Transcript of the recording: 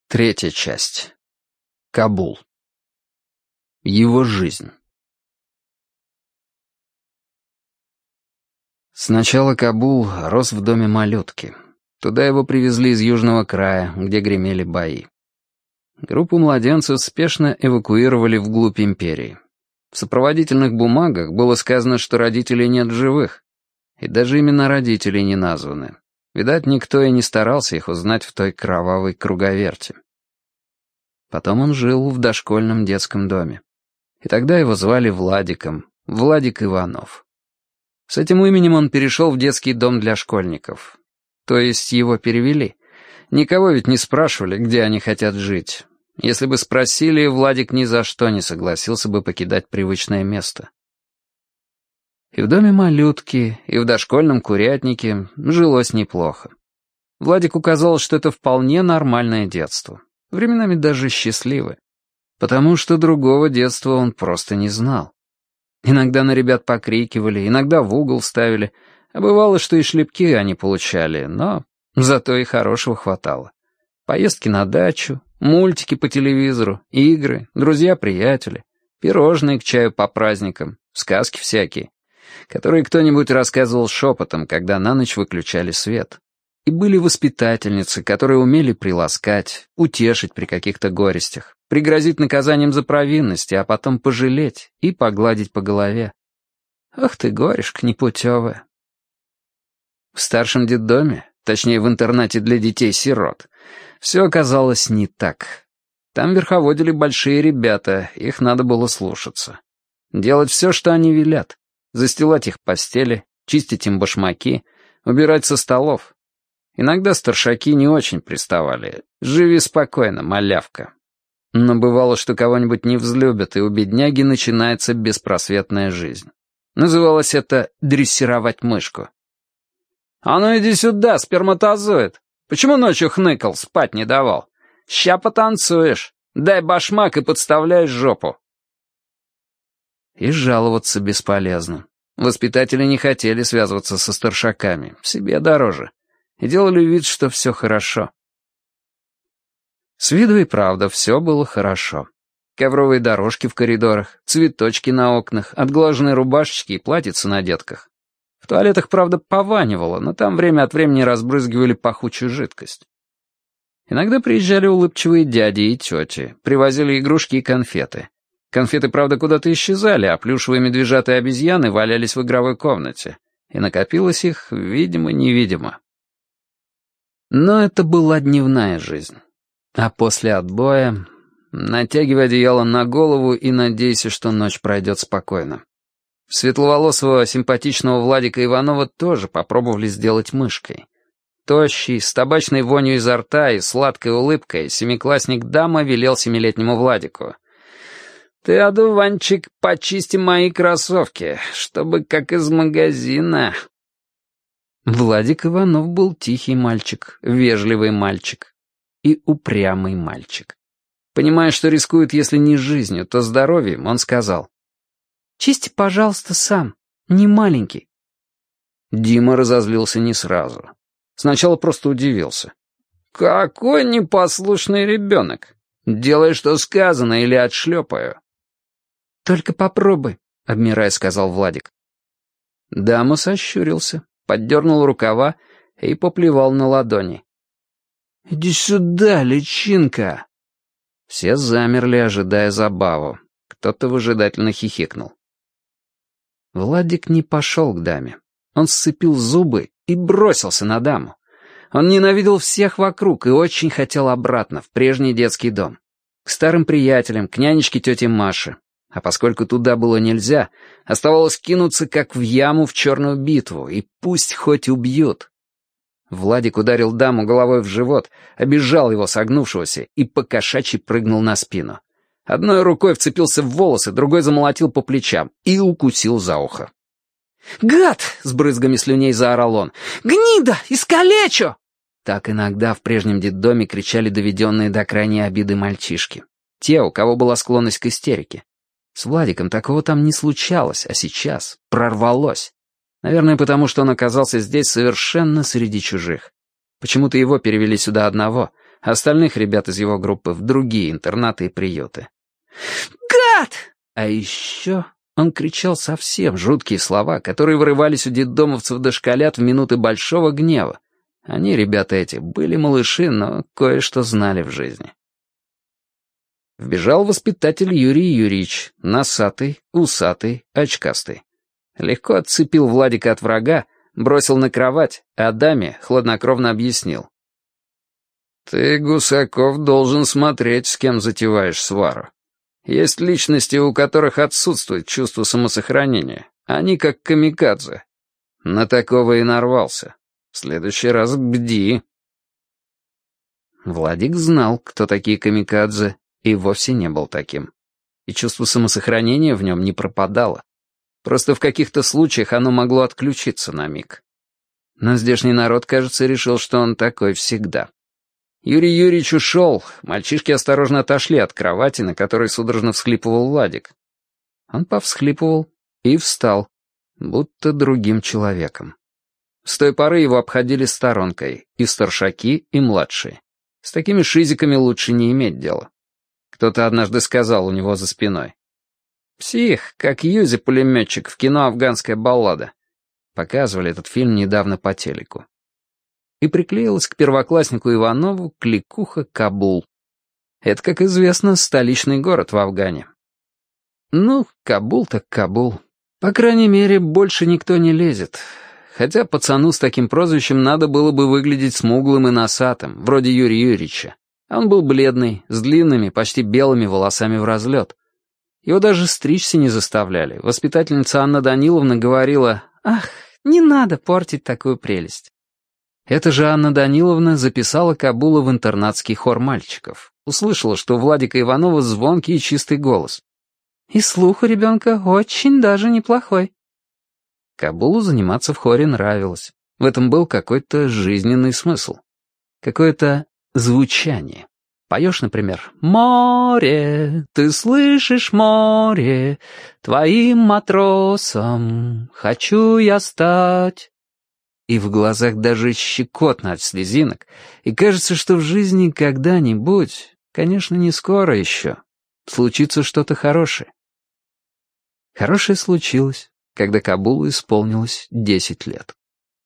Третья часть. Кабул. Его жизнь. Сначала Кабул рос в доме малютки. Туда его привезли из южного края, где гремели бои. Группу младенцев спешно эвакуировали вглубь империи. В сопроводительных бумагах было сказано, что родителей нет в живых. И даже имена родителей не названы. Видать, никто и не старался их узнать в той кровавой круговерти. Потом он жил в дошкольном детском доме. И тогда его звали Владиком, Владик Иванов. С этим именем он перешел в детский дом для школьников. То есть его перевели. Никого ведь не спрашивали, где они хотят жить. Если бы спросили, Владик ни за что не согласился бы покидать привычное место. И в доме малютки, и в дошкольном курятнике жилось неплохо. Владику казалось, что это вполне нормальное детство. Временами даже счастливое. Потому что другого детства он просто не знал. Иногда на ребят покрикивали, иногда в угол ставили, а бывало, что и шлепки они получали, но зато и хорошего хватало. Поездки на дачу, мультики по телевизору, игры, друзья-приятели, пирожные к чаю по праздникам, сказки всякие, которые кто-нибудь рассказывал шепотом, когда на ночь выключали свет. И были воспитательницы, которые умели приласкать, утешить при каких-то горестях, пригрозить наказанием за провинности, а потом пожалеть и погладить по голове. Ах ты, горюшка непутевая. В старшем детдоме, точнее в интернате для детей-сирот, все оказалось не так. Там верховодили большие ребята, их надо было слушаться. Делать все, что они велят. Застилать их постели, чистить им башмаки, убирать со столов. Иногда старшаки не очень приставали. Живи спокойно, малявка. Но бывало, что кого-нибудь не взлюбят, и у бедняги начинается беспросветная жизнь. Называлось это «дрессировать мышку». «А ну иди сюда, сперматозоид! Почему ночью хныкал, спать не давал? Ща потанцуешь. Дай башмак и подставляй жопу». И жаловаться бесполезно. Воспитатели не хотели связываться со старшаками, себе дороже. И делали вид, что все хорошо. С виду и правда все было хорошо. Ковровые дорожки в коридорах, цветочки на окнах, отглаженные рубашечки и платьица на детках. В туалетах, правда, пованивало, но там время от времени разбрызгивали пахучую жидкость. Иногда приезжали улыбчивые дяди и тети, привозили игрушки и конфеты. Конфеты, правда, куда-то исчезали, а плюшевые медвежатые обезьяны валялись в игровой комнате. И накопилось их, видимо-невидимо. Но это была дневная жизнь. А после отбоя натягивай одеяло на голову и надейся, что ночь пройдет спокойно. Светловолосого симпатичного Владика Иванова тоже попробовали сделать мышкой. Тощий, с табачной вонью изо рта и сладкой улыбкой, семиклассник Дама велел семилетнему Владику: «Ты, одуванчик, почисти мои кроссовки, чтобы как из магазина». Владик Иванов был тихий мальчик, вежливый мальчик и упрямый мальчик. Понимая, что рискует, если не жизнью, то здоровьем, он сказал: «Чисти, пожалуйста, сам, не маленький». Дима разозлился не сразу. Сначала просто удивился. «Какой непослушный ребенок! Делай, что сказано, или отшлепаю». «Только попробуй», — обмирая сказал Владик. Дама сощурился, поддернул рукава и поплевал на ладони. «Иди сюда, личинка!» Все замерли, ожидая забаву. Кто-то выжидательно хихикнул. Владик не пошел к даме. Он сцепил зубы и бросился на даму. Он ненавидел всех вокруг и очень хотел обратно, в прежний детский дом. К старым приятелям, к нянечке тете Маше. А поскольку туда было нельзя, оставалось кинуться, как в яму, в черную битву, и пусть хоть убьют. Владик ударил даму головой в живот, обижал его согнувшегося и покошачьи прыгнул на спину. Одной рукой вцепился в волосы, другой замолотил по плечам и укусил за ухо. «Гад!» — с брызгами слюней заорал он. «Гнида! Искалечу!» Так иногда в прежнем детдоме кричали доведенные до крайней обиды мальчишки. Те, у кого была склонность к истерике. С Владиком такого там не случалось, а сейчас прорвалось. Наверное, потому что он оказался здесь совершенно среди чужих. Почему-то его перевели сюда одного, остальных ребят из его группы в другие интернаты и приюты. «Гад!» А еще он кричал совсем жуткие слова, которые вырывались у детдомовцев-дошколят в минуты большого гнева. Они, ребята эти, были малыши, но кое-что знали в жизни. Вбежал воспитатель Юрий Юрьевич, носатый, усатый, очкастый. Легко отцепил Владика от врага, бросил на кровать, а даме хладнокровно объяснил. «Ты, Гусаков, должен смотреть, с кем затеваешь свару. Есть личности, у которых отсутствует чувство самосохранения. Они как камикадзе. На такого и нарвался. В следующий раз бди». Владик знал, кто такие камикадзе, и вовсе не был таким. И чувство самосохранения в нем не пропадало. Просто в каких-то случаях оно могло отключиться на миг. Но здешний народ, кажется, решил, что он такой всегда. Юрий Юрьевич ушел, мальчишки осторожно отошли от кровати, на которой судорожно всхлипывал Владик. Он повсхлипывал и встал, будто другим человеком. С той поры его обходили сторонкой, и старшаки, и младшие. С такими шизиками лучше не иметь дела. Кто-то однажды сказал у него за спиной. «Псих, как Юзи-пулеметчик в кино «Афганская баллада». Показывали этот фильм недавно по телеку. И приклеилась к первокласснику Иванову кликуха Кабул. Это, как известно, столичный город в Афгане. Ну, Кабул так Кабул. По крайней мере, больше никто не лезет. Хотя пацану с таким прозвищем надо было бы выглядеть смуглым и носатым, вроде Юрия Юрьевича. Он был бледный, с длинными, почти белыми волосами в разлет. Его даже стричься не заставляли. Воспитательница Анна Даниловна говорила: «Ах, не надо портить такую прелесть». Эта же Анна Даниловна записала Кабула в интернатский хор мальчиков. Услышала, что у Владика Иванова звонкий и чистый голос. И слух у ребенка очень даже неплохой. Кабулу заниматься в хоре нравилось. В этом был какой-то жизненный смысл. Какое-то звучание. Поешь, например, «Море, ты слышишь, море, твоим матросом хочу я стать». И в глазах даже щекотно от слезинок, и кажется, что в жизни когда-нибудь, конечно, не скоро еще, случится что-то хорошее. Хорошее случилось, когда Кабулу исполнилось 10 лет.